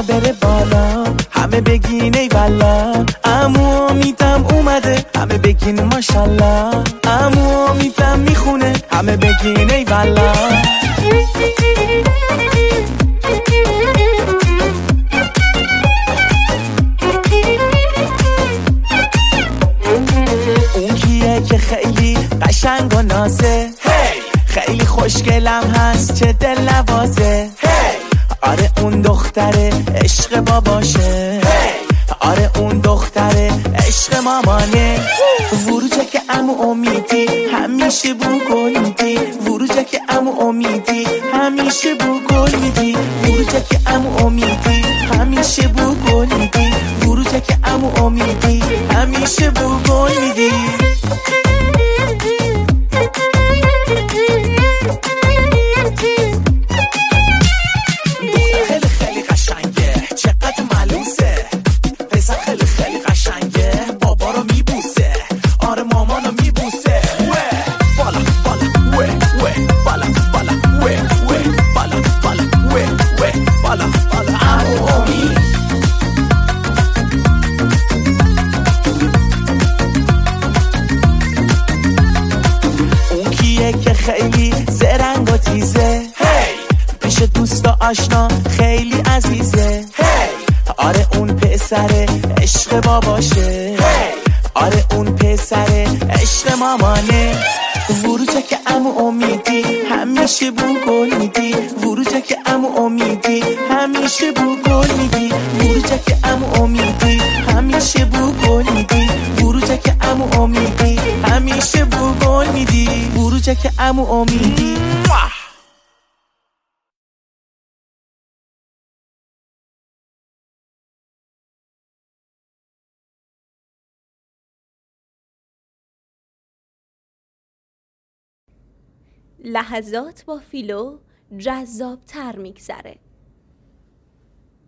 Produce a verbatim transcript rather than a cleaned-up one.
شما بره بالا، همه بگین ای والا، عمو امیدم اومده، همه بگین ماشالله، عمو امیدم میخونه، همه بگین ای والا. اون کیه که خیلی قشنگ و نازه، خیلی خوشگلم هست چه دل نوازه، آره اون دختره عشق باباشه، آره اون دختره عشق مامانه. وروجه که عمو امیدی همیشه بو گل میدی، وروجه که عمو امیدی همیشه بو گل میدی، وروجه که عمو امیدی همیشه بو گل میدی، وروجه که عمو امیدی همیشه بو گل میدی. که خیلی زرنگ و تیزه، پیش دوست و آشنا خیلی عزیزه، آره اون پسر عشق باباشه، آره اون پسر عشق مامانه. وروجه که عمو امیدی همیشه بو گل میدی، وروجه که عمو امیدی همیشه بو گل میدی، وروجه که عمو امیدی همیشه بو گل میدی، وروجه که عمو امیدی همیشه بو گل میدی، وروجه که عمو امیدی. لحظات با فیلو جذاب تر میگذره.